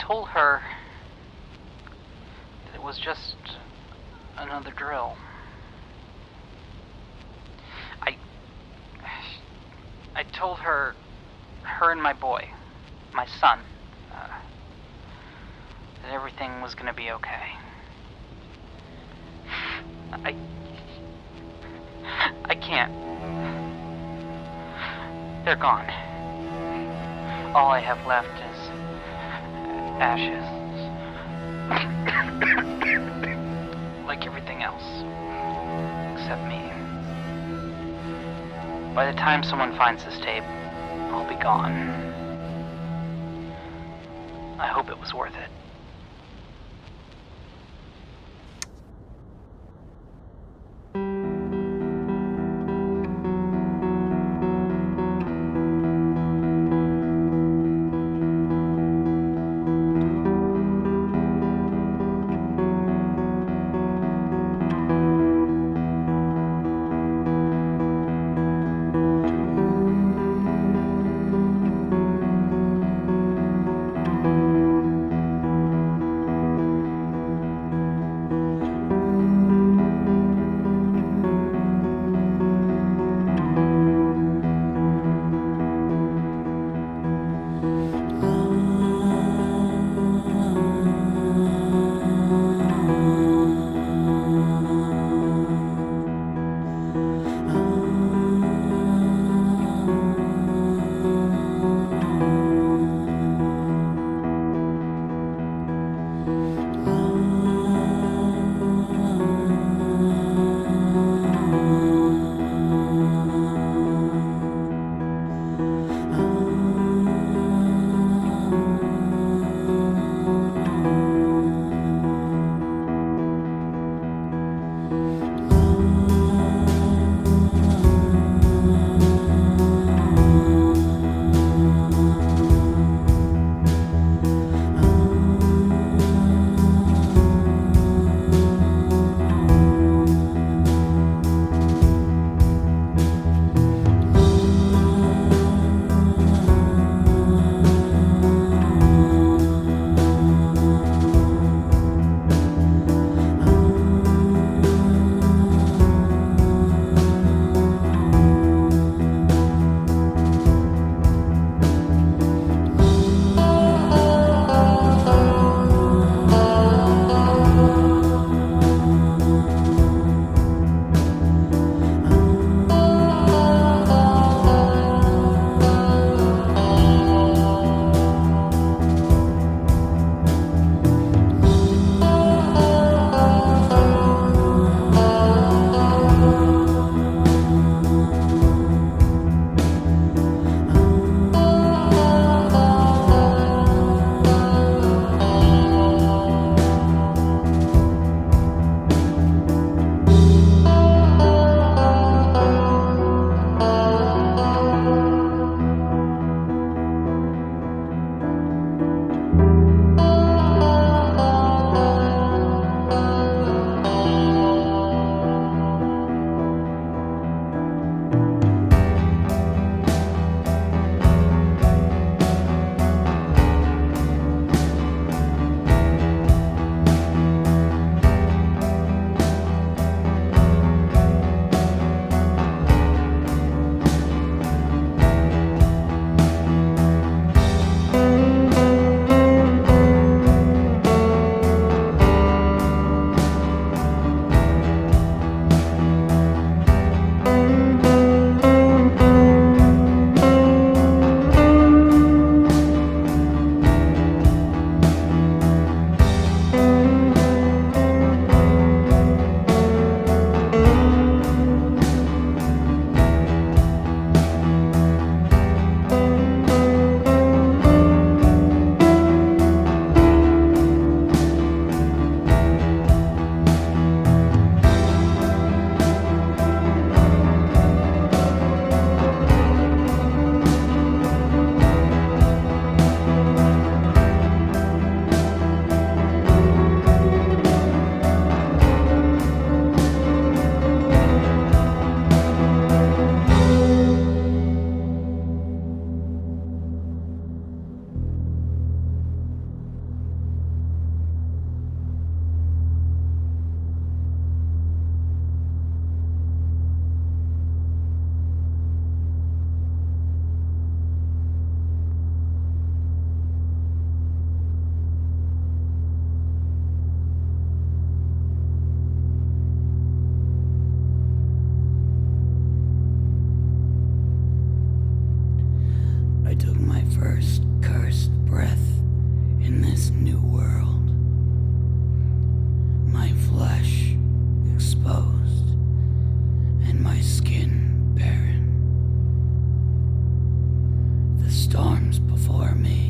told her that it was just another drill. I told her and my boy, my son, that everything was gonna be okay. I can't. They're gone. All I have left is ashes. Like everything else. Except me. By the time someone finds this tape, I'll be gone. I hope it was worth it. first cursed breath in this new world. My flesh exposed and my skin barren. The storms before me